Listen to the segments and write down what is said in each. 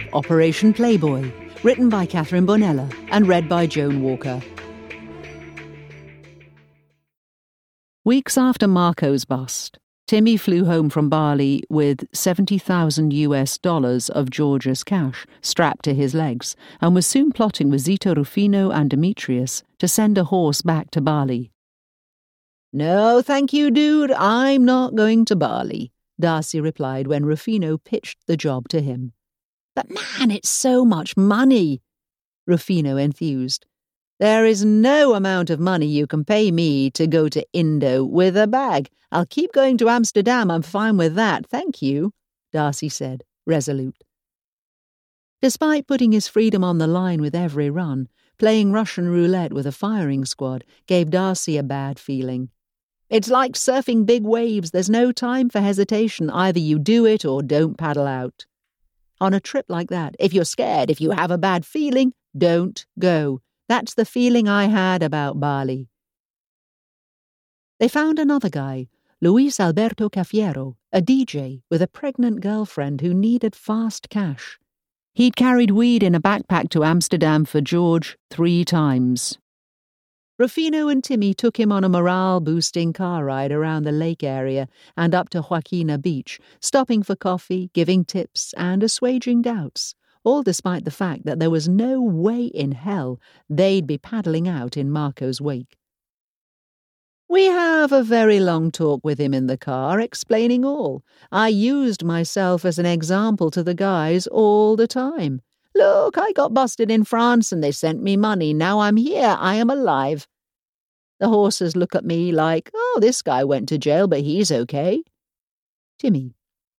Operation Playboy, written by Catherine Bonella and read by Joan Walker. Weeks after Marco's bust, Timmy flew home from Bali with $70,000 of George's cash strapped to his legs and was soon plotting with Zito Rufino and Demetrius to send a horse back to Bali. "No, thank you, dude. I'm not going to Bali," Darcy replied when Rufino pitched the job to him. "But man, it's so much money," Rufino enthused. "There is no amount of money you can pay me to go to Indo with a bag. I'll keep going to Amsterdam. I'm fine with that, thank you," Darcy said, resolute. Despite putting his freedom on the line with every run, playing Russian roulette with a firing squad gave Darcy a bad feeling. It's like surfing big waves. There's no time for hesitation. Either you do it or don't paddle out. On a trip like that, if you're scared, if you have a bad feeling, don't go. That's the feeling I had about Bali. They found another guy, Luis Alberto Cafiero, a DJ with a pregnant girlfriend who needed fast cash. He'd carried weed in a backpack to Amsterdam for George 3 times. Rufino and Timmy took him on a morale-boosting car ride around the lake area and up to Joaquina Beach, stopping for coffee, giving tips, and assuaging doubts, all despite the fact that there was no way in hell they'd be paddling out in Marco's wake. We have a very long talk with him in the car, explaining all. I used myself as an example to the guys all the time. Look, I got busted in France and they sent me money. Now I'm here. I am alive. The horses look at me like, oh, this guy went to jail, but he's okay. Timmy.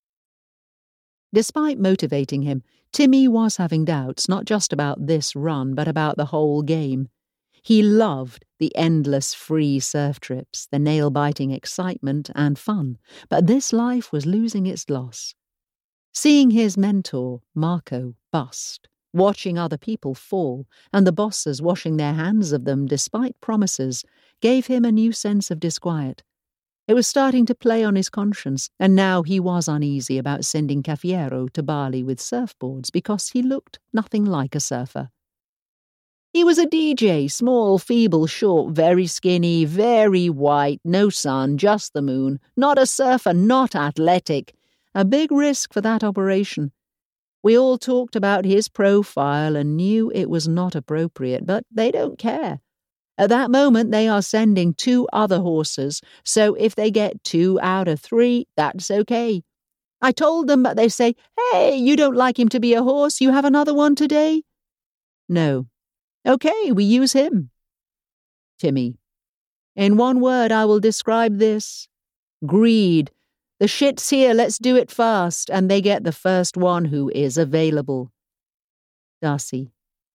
Despite motivating him, Timmy was having doubts, not just about this run, but about the whole game. He loved the endless free surf trips, the nail-biting excitement and fun, but this life was losing its gloss. Seeing his mentor, Marco, bust, watching other people fall, and the bosses washing their hands of them despite promises, gave him a new sense of disquiet. It was starting to play on his conscience, and now he was uneasy about sending Cafiero to Bali with surfboards because he looked nothing like a surfer. He was a DJ, small, feeble, short, very skinny, very white, no sun, just the moon, not a surfer, not athletic. A big risk for that operation. We all talked about his profile and knew it was not appropriate, but they don't care. At that moment, they are sending 2 other horses, so if they get 2 out of 3, that's okay. I told them, but they say, hey, you don't like him to be a horse? You have another one today? No. Okay, we use him. Timmy. In one word, I will describe this. Greed. The shit's here, let's do it fast, and they get the first one who is available. Darcy.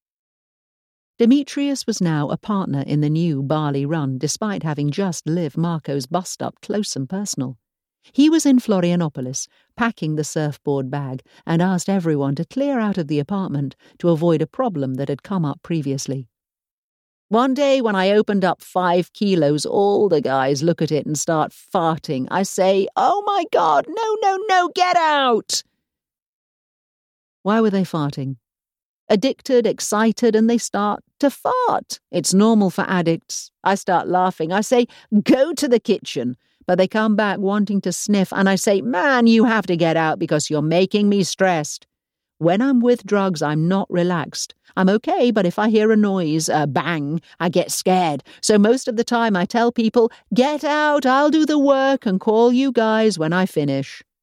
Demetrius was now a partner in the new Bali run, despite having just lived Marco's bust-up close and personal. He was in Florianopolis, packing the surfboard bag, and asked everyone to clear out of the apartment to avoid a problem that had come up previously. One day when I opened up 5 kilos, all the guys look at it and start farting. I say, oh my God, no, get out! Why were they farting? Addicted, excited, and they start to fart. It's normal for addicts. I start laughing. I say, go to the kitchen. But they come back wanting to sniff, and I say, man, you have to get out because you're making me stressed. When I'm with drugs, I'm not relaxed. I'm okay, but if I hear a noise, a bang, I get scared. So most of the time I tell people, get out, I'll do the work and call you guys when I finish.